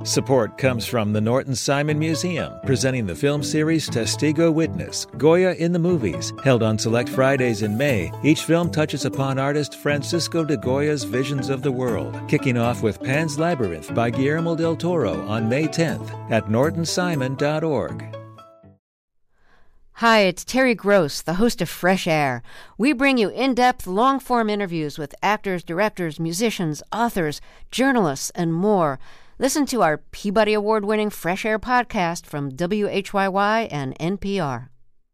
Support comes from the Norton Simon Museum, presenting the film series Testigo Witness, Goya in the Movies. Held on select Fridays in May, each film touches upon artist Francisco de Goya's visions of the world, kicking off with Pan's Labyrinth by Guillermo del Toro on May 10th at nortonsimon.org. Hi, it's Terry Gross, the host of Fresh Air. We bring you in-depth, long-form interviews with actors, directors, musicians, authors, journalists, and more. Listen to our Peabody Award-winning Fresh Air podcast from WHYY and NPR.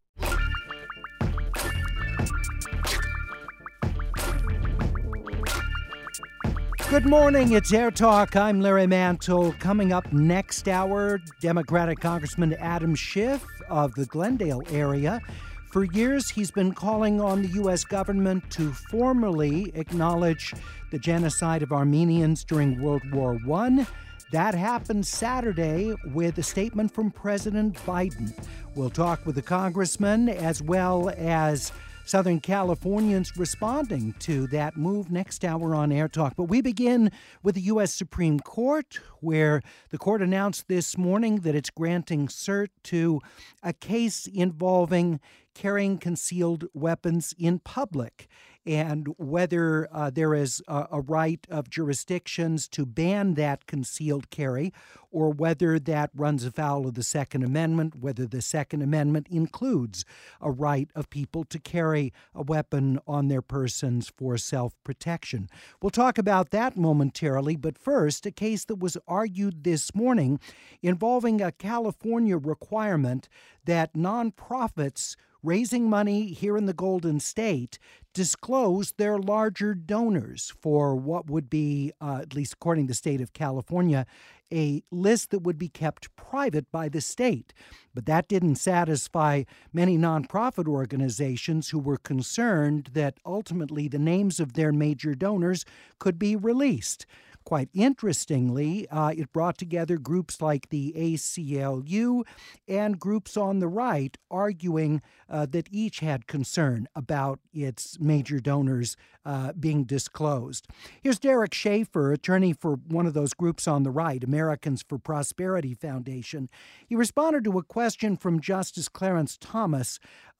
Good morning, it's Air Talk. I'm Larry Mantle. Coming up next hour, Democratic Congressman Adam Schiff of the Glendale area. For years, he's been calling on the U.S. government to formally acknowledge the genocide of Armenians during World War I. That happened Saturday with a statement from President Biden. We'll talk with the congressman as well as Southern Californians responding to that move next hour on Air Talk. But we begin with the U.S. Supreme Court, where the court announced this morning that it's granting cert to a case involving carrying concealed weapons in public, and whether there is a right of jurisdictions to ban that concealed carry, or whether that runs afoul of the Second Amendment, whether the Second Amendment includes a right of people to carry a weapon on their persons for self-protection. We'll talk about that momentarily, but first, a case that was argued this morning involving a California requirement that nonprofits raising money here in the Golden State disclose their larger donors for what would be, at least according to the state of California, a list that would be kept private by the state. But that didn't satisfy many nonprofit organizations who were concerned that ultimately the names of their major donors could be released. Quite interestingly, it brought together groups like the ACLU and groups on the right arguing that each had concern about its major donors being disclosed. Here's Derek Schaefer, attorney for one of those groups on the right, Americans for Prosperity Foundation. He responded to a question from Justice Clarence Thomas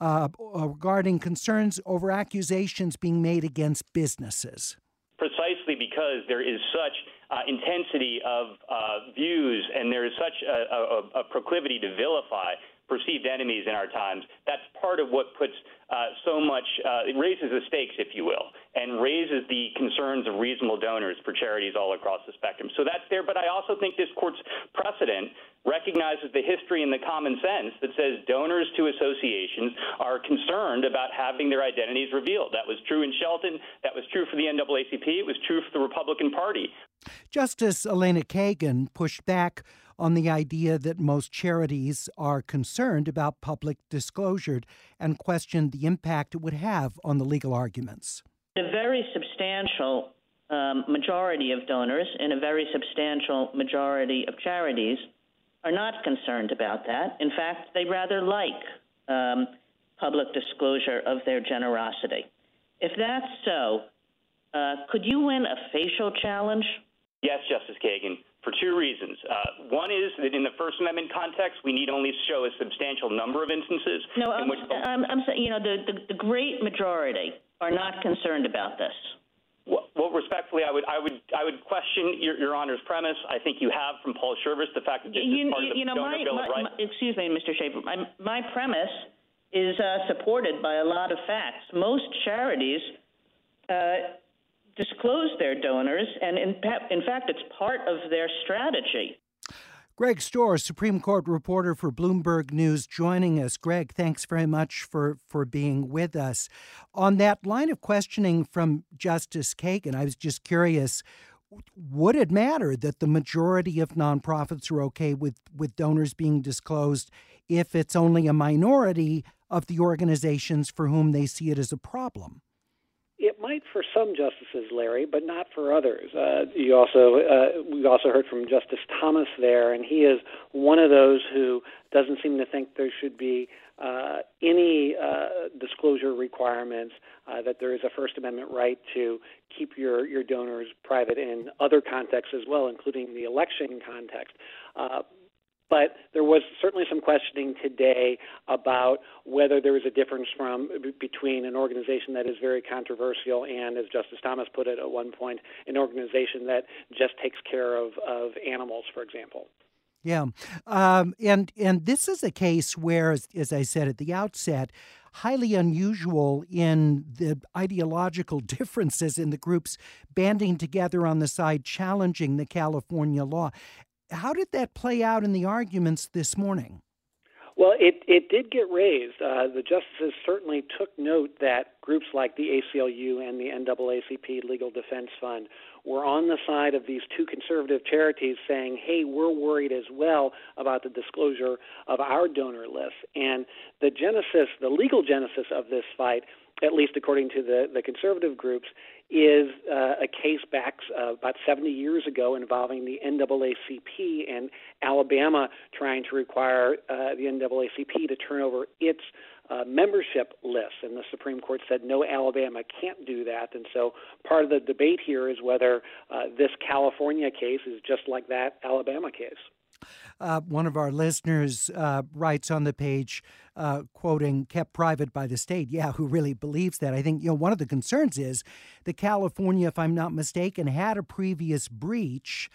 regarding concerns over accusations being made against businesses. Precisely because there is such intensity of views and there is such a proclivity to vilify perceived enemies in our times. That's part of what puts so much, it raises the stakes, if you will, and raises the concerns of reasonable donors for charities all across the spectrum. So that's there, but I also think this court's precedent recognizes the history and the common sense that says donors to associations are concerned about having their identities revealed. That was true in Shelton. That was true for the NAACP. It was true for the Republican Party. Justice Elena Kagan pushed back on the idea that most charities are concerned about public disclosure and questioned the impact it would have on the legal arguments. A very substantial majority of donors and a very substantial majority of charities are not concerned about that. In fact, they rather like public disclosure of their generosity. If that's so, could you win a facial challenge? Yes, Justice Kagan, for two reasons. One is that in the First Amendment context, we need only show a substantial number of instances. No, I'm saying, the great majority are not concerned about this. Well, respectfully, I would question Your Honor's premise. I think you have from Paul Shurvis the fact that this is part of the donor bill of rights. Excuse me, Mr. Schaefer. My premise is supported by a lot of facts. Most charities disclose their donors, and in fact, it's part of their strategy. Greg Storr, Supreme Court reporter for Bloomberg News, joining us. Greg, thanks very much for being with us. On that line of questioning from Justice Kagan, I was just curious, would it matter that the majority of nonprofits are okay with donors being disclosed if it's only a minority of the organizations for whom they see it as a problem? It might for some justices, Larry, but not for others. We also heard from Justice Thomas there, and he is one of those who doesn't seem to think there should be any disclosure requirements, that there is a First Amendment right to keep your donors private in other contexts as well, including the election context. But there was certainly some questioning today about whether there is a difference between an organization that is very controversial and, as Justice Thomas put it at one point, an organization that just takes care of animals, for example. Yeah. And this is a case where, as I said at the outset, highly unusual in the ideological differences in the groups banding together on the side challenging the California law. How did that play out in the arguments this morning? Well, it did get raised. The justices certainly took note that groups like the ACLU and the NAACP Legal Defense Fund were on the side of these two conservative charities saying, hey, we're worried as well about the disclosure of our donor lists. And the legal genesis of this fight, at least according to the conservative groups, is a case back about 70 years ago involving the NAACP and Alabama trying to require the NAACP to turn over its membership lists. And the Supreme Court said, no, Alabama can't do that. And so part of the debate here is whether this California case is just like that Alabama case. One of our listeners writes on the page, quoting, kept private by the state. Yeah, who really believes that? I think, one of the concerns is that California, if I'm not mistaken, had a previous breach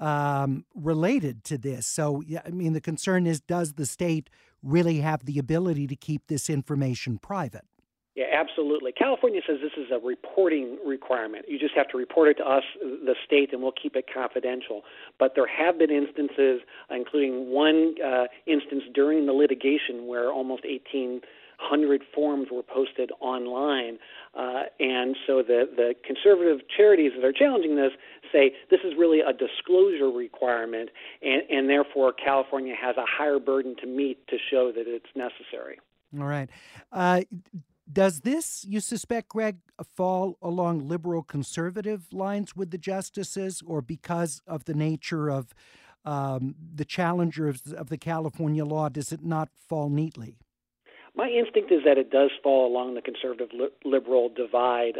related to this. So, the concern is, does the state really have the ability to keep this information private? Yeah, absolutely. California says this is a reporting requirement. You just have to report it to us, the state, and we'll keep it confidential. But there have been instances, including one instance during the litigation where almost 1,800 forms were posted online. And so the conservative charities that are challenging this say this is really a disclosure requirement, and therefore California has a higher burden to meet to show that it's necessary. All right. Does this, you suspect, Greg, fall along liberal-conservative lines with the justices, or because of the nature of the challenger of the California law, does it not fall neatly? My instinct is that it does fall along the conservative-liberal divide,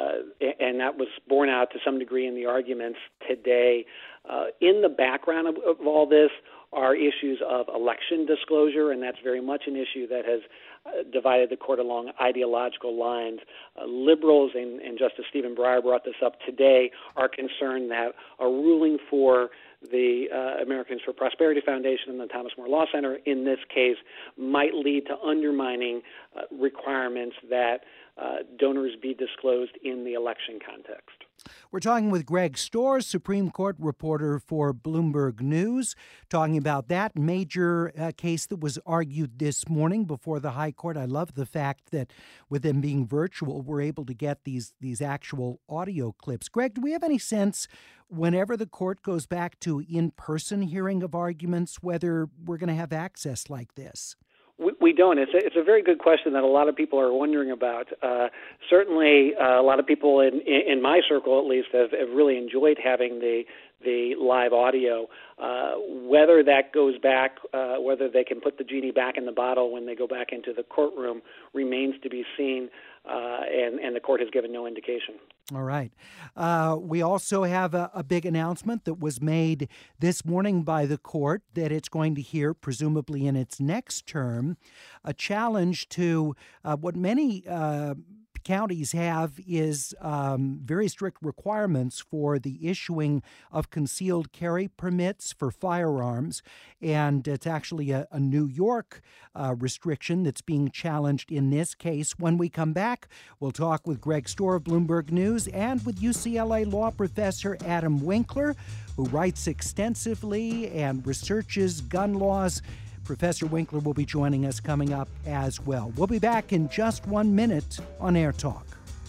and that was borne out to some degree in the arguments today. In the background of all this are issues of election disclosure, and that's very much an issue that has divided the court along ideological lines. Liberals, and Justice Stephen Breyer brought this up today, are concerned that a ruling for the Americans for Prosperity Foundation and the Thomas More Law Center in this case might lead to undermining requirements that donors be disclosed in the election context. We're talking with Greg Storrs, Supreme Court reporter for Bloomberg News, talking about that major case that was argued this morning before the High Court. I love the fact that with them being virtual, we're able to get these actual audio clips. Greg, do we have any sense, whenever the court goes back to in-person hearing of arguments, whether we're going to have access like this? We don't. It's a very good question that a lot of people are wondering about. Certainly, a lot of people in my circle, at least, have really enjoyed having the live audio. Whether that goes back, whether they can put the genie back in the bottle when they go back into the courtroom remains to be seen, and the court has given no indication. All right. We also have a big announcement that was made this morning by the court that it's going to hear, presumably in its next term, a challenge to what many counties have is very strict requirements for the issuing of concealed carry permits for firearms. And it's actually a New York restriction that's being challenged in this case. When we come back, we'll talk with Greg Storr of Bloomberg News and with UCLA law professor Adam Winkler, who writes extensively and researches gun laws. Professor Winkler will be joining us coming up as well. We'll be back in just 1 minute on Air Talk.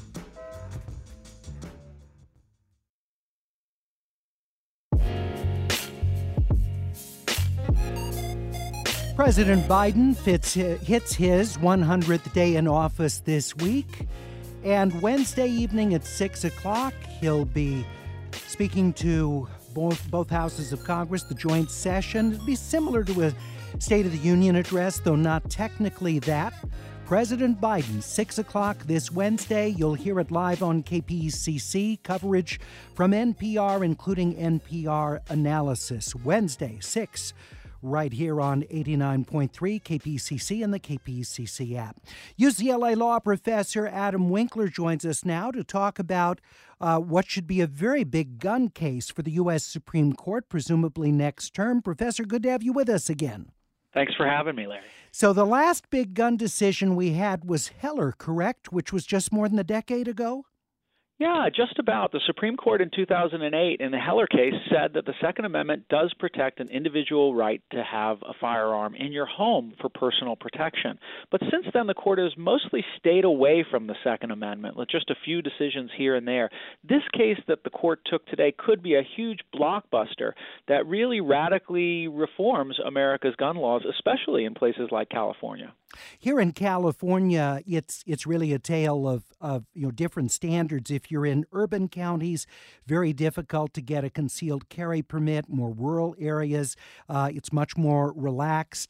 President Biden hits his 100th day in office this week, and Wednesday evening at 6 o'clock, he'll be speaking to both houses of Congress, the joint session. It'd be similar to a State of the Union address, though not technically that. President Biden, 6 o'clock this Wednesday. You'll hear it live on KPCC. Coverage from NPR, including NPR analysis. Wednesday, 6, right here on 89.3 KPCC and the KPCC app. UCLA law professor Adam Winkler joins us now to talk about what should be a very big gun case for the U.S. Supreme Court, presumably next term. Professor, good to have you with us again. Thanks for having me, Larry. So the last big gun decision we had was Heller, correct? Which was just more than a decade ago? Yeah, just about. The Supreme Court in 2008 in the Heller case said that the Second Amendment does protect an individual right to have a firearm in your home for personal protection. But since then, the court has mostly stayed away from the Second Amendment, with just a few decisions here and there. This case that the court took today could be a huge blockbuster that really radically reforms America's gun laws, especially in places like California. Here in California, it's really a tale of different standards. If you're in urban counties, very difficult to get a concealed carry permit. More rural areas, it's much more relaxed.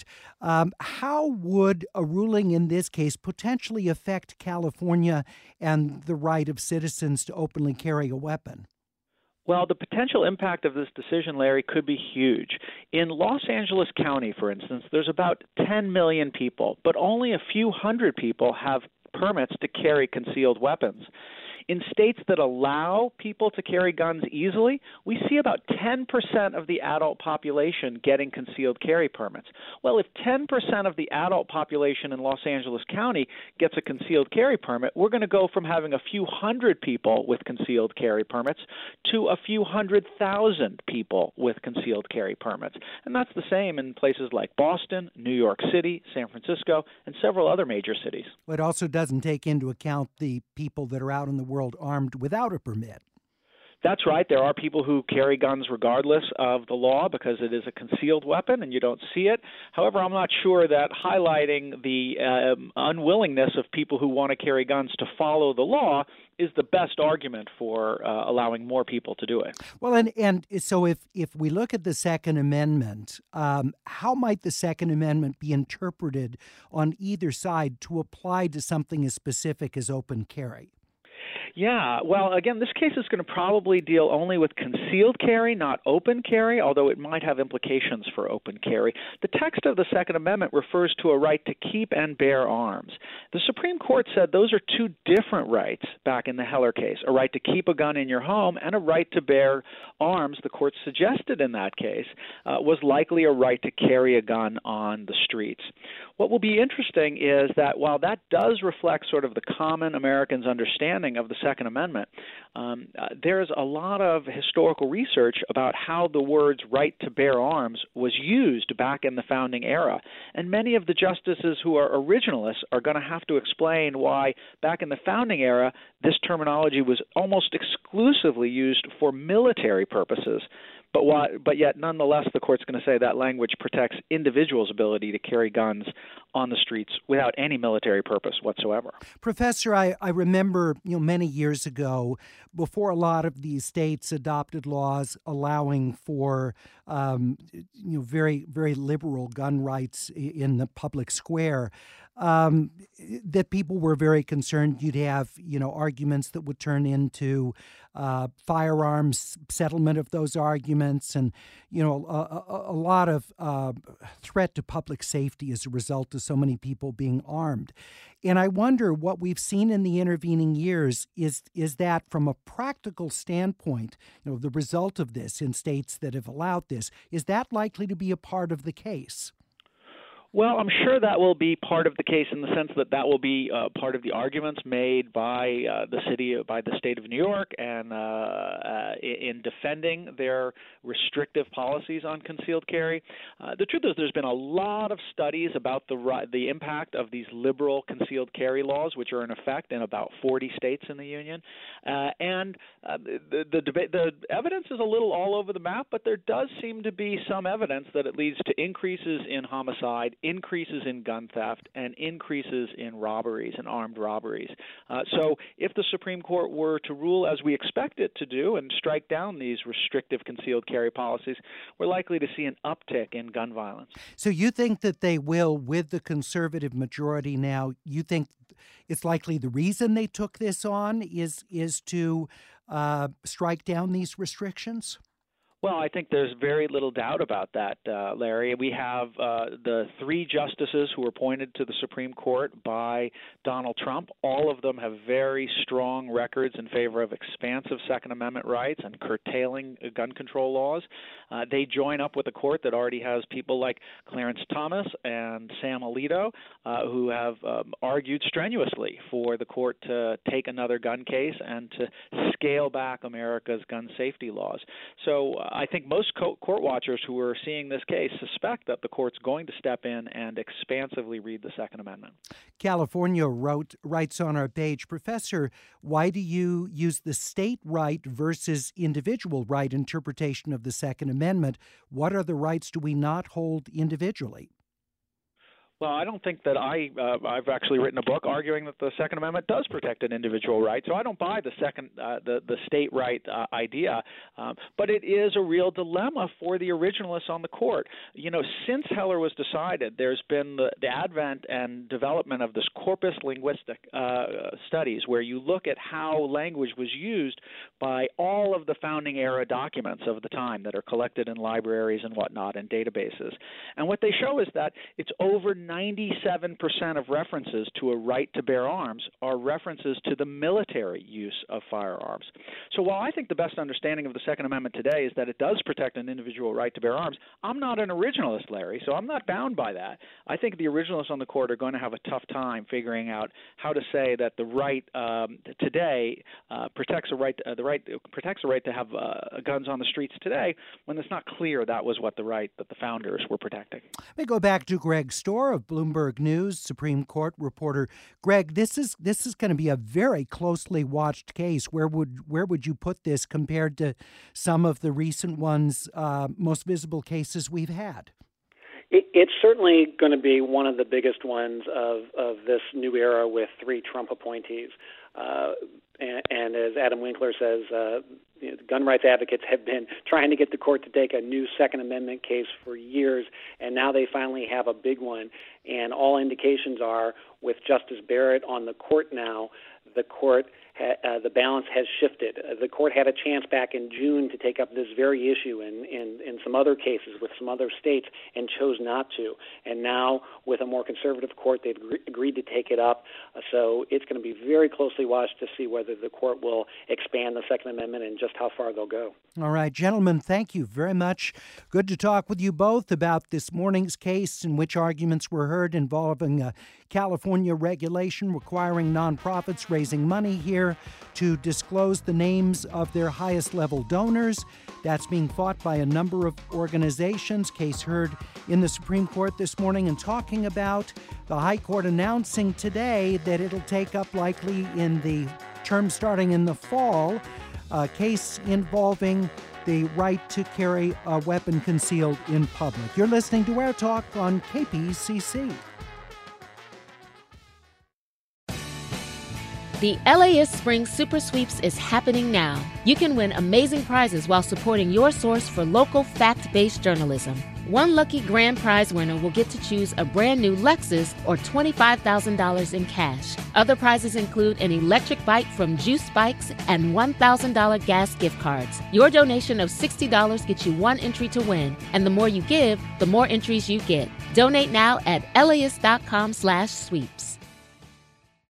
How would a ruling in this case potentially affect California and the right of citizens to openly carry a weapon? Well, the potential impact of this decision, Larry, could be huge. In Los Angeles County, for instance, there's about 10 million people, but only a few hundred people have permits to carry concealed weapons. In states that allow people to carry guns easily, we see about 10% of the adult population getting concealed carry permits. Well, if 10% of the adult population in Los Angeles County gets a concealed carry permit, we're going to go from having a few hundred people with concealed carry permits to a few 100,000 people with concealed carry permits. And that's the same in places like Boston, New York City, San Francisco, and several other major cities. It also doesn't take into account the people that are out in the world armed without a permit. That's right. There are people who carry guns regardless of the law because it is a concealed weapon and you don't see it. However, I'm not sure that highlighting the unwillingness of people who want to carry guns to follow the law is the best argument for allowing more people to do it. Well, and so if we look at the Second Amendment, how might the Second Amendment be interpreted on either side to apply to something as specific as open carry? Yeah, well, again, this case is going to probably deal only with concealed carry, not open carry, although it might have implications for open carry. The text of the Second Amendment refers to a right to keep and bear arms. The Supreme Court said those are two different rights back in the Heller case, a right to keep a gun in your home and a right to bear arms. The court suggested in that case was likely a right to carry a gun on the streets. What will be interesting is that while that does reflect sort of the common American's understanding of the Second Amendment, there's a lot of historical research about how the words right to bear arms was used back in the founding era. And many of the justices who are originalists are going to have to explain why back in the founding era this terminology was almost exclusively used for military purposes. But yet, nonetheless, the court's going to say that language protects individuals' ability to carry guns on the streets without any military purpose whatsoever. Professor, I remember many years ago, before a lot of these states adopted laws allowing for very, very liberal gun rights in the public square, that people were very concerned you'd have, arguments that would turn into firearms, settlement of those arguments, and, a lot of threat to public safety as a result of so many people being armed. And I wonder what we've seen in the intervening years is that from a practical standpoint, the result of this in states that have allowed this, is that likely to be a part of the case? Well, I'm sure that will be part of the case in the sense that will be part of the arguments made by the state of New York, and in defending their restrictive policies on concealed carry. The truth is, there's been a lot of studies about the impact of these liberal concealed carry laws, which are in effect in about 40 states in the union, and the evidence is a little all over the map, but there does seem to be some evidence that it leads to increases in homicide, increases in gun theft and increases in robberies and armed robberies. So if the Supreme Court were to rule as we expect it to do and strike down these restrictive concealed carry policies, we're likely to see an uptick in gun violence. So you think that they will, with the conservative majority now, you think it's likely the reason they took this on is to strike down these restrictions? Well, I think there's very little doubt about that, Larry. We have the three justices who were appointed to the Supreme Court by Donald Trump. All of them have very strong records in favor of expansive Second Amendment rights and curtailing gun control laws. They join up with a court that already has people like Clarence Thomas and Sam Alito who have argued strenuously for the court to take another gun case and to scale back America's gun safety laws. So I think most court watchers who are seeing this case suspect that the court's going to step in and expansively read the Second Amendment. California writes on our page, Professor, why do you use the state right versus individual right interpretation of the Second Amendment? What other rights do we not hold individually? Well, I don't think that I've actually written a book arguing that the Second Amendment does protect an individual right, so I don't buy the state right idea. But it is a real dilemma for the originalists on the court. You know, since Heller was decided, there's been the advent and development of this corpus linguistic studies, where you look at how language was used by all of the founding era documents of the time that are collected in libraries and whatnot and databases. And what they show is that it's over 97% of references to a right to bear arms are references to the military use of firearms. So while I think the best understanding of the Second Amendment today is that it does protect an individual right to bear arms, I'm not an originalist, Larry, so I'm not bound by that. I think the originalists on the court are going to have a tough time figuring out how to say that the right today protects a right to have guns on the streets today, when it's not clear that was what the right that the founders were protecting. Let me go back to Greg Stohr of Bloomberg News, Supreme Court reporter. Greg, this is going to be a very closely watched case. Where would you put this compared to some of the recent ones, most visible cases we've had? It's certainly going to be one of the biggest ones of this new era with three Trump appointees. And as Adam Winkler says, gun rights advocates have been trying to get the court to take a new Second Amendment case for years, and now they finally have a big one. And all indications are, with Justice Barrett on the court now, the balance has shifted. The court had a chance back in June to take up this very issue in some other cases with some other states and chose not to. And now, with a more conservative court, they've agreed to take it up. So it's going to be very closely watched to see whether the court will expand the Second Amendment and just how far they'll go. All right, gentlemen, thank you very much. Good to talk with you both about this morning's case in which arguments were heard involving a California regulation requiring nonprofits raising money here to disclose the names of their highest level donors. That's being fought by a number of organizations. Case heard in the Supreme Court this morning, and talking about the High Court announcing today that it'll take up likely in the term starting in the fall, a case involving the right to carry a weapon concealed in public. You're listening to Air Talk on KPCC. The LAist Spring Super Sweeps is happening now. You can win amazing prizes while supporting your source for local fact-based journalism. One lucky grand prize winner will get to choose a brand new Lexus or $25,000 in cash. Other prizes include an electric bike from Juice Bikes and $1,000 gas gift cards. Your donation of $60 gets you one entry to win, and the more you give, the more entries you get. Donate now at LAist.com/sweeps.